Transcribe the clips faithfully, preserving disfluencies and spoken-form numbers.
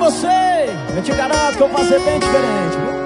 você, eu te garanto que eu vou fazer bem diferente, viu?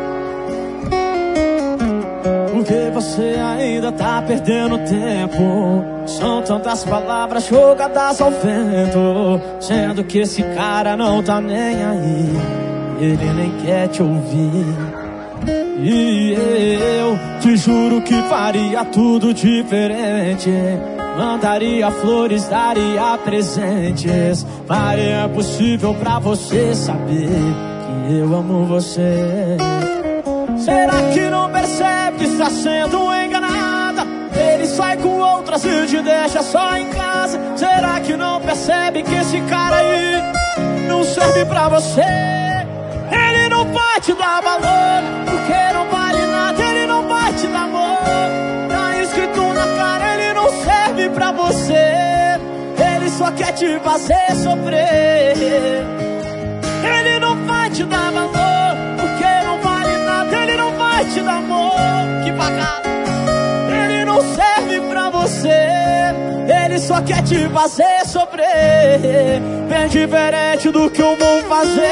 Porque você ainda tá perdendo tempo. São tantas palavras jogadas ao vento, sendo que esse cara não tá nem aí, ele nem quer te ouvir. E eu te juro que faria tudo diferente. Mandaria flores, daria presentes. Faria possível pra você saber que eu amo você. Será que não percebe que está sendo enganada? Ele sai com outras e te deixa só em casa. Será que não percebe que esse cara aí não serve pra você? Ele não vai te dar valor, porque não vale nada. Ele não vai te dar amor, tá escrito na cara. Ele não serve pra você, ele só quer te fazer sofrer. Ele não vai te dar valor, porque não vale nada. Ele não vai te dar amor, que bacana. Ele não serve pra você, ele só quer te fazer sofrer. Bem diferente do que eu vou fazer.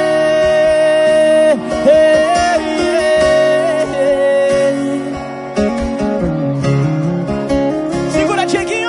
Ei, ei, ei. Segura, Dieguinho.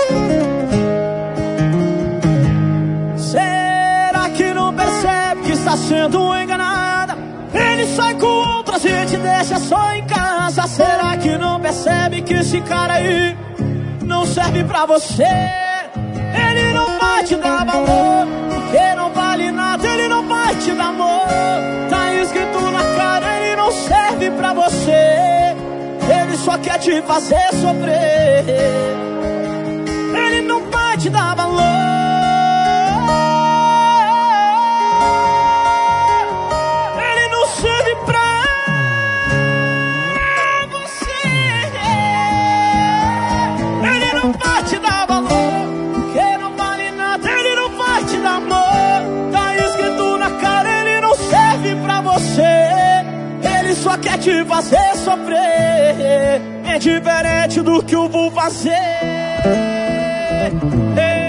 Será que não percebe que está sendo enganada? Ele sai com outras e te deixa só em casa. Será que não percebe que esse cara aí não serve pra você? Ele não vai te dar valor, porque não vale nada. Ele não vai te dar amor, tá escrito na cara. Ele não serve pra você, ele só quer te fazer sofrer. Ele não vai te dar valor, ele não serve pra você. Ele não vai te dar valor, porque não vale nada. Ele não vai te dar amor, tá escrito na cara. Ele não serve pra você, ele só quer te fazer sofrer. É diferente do que eu vou fazer.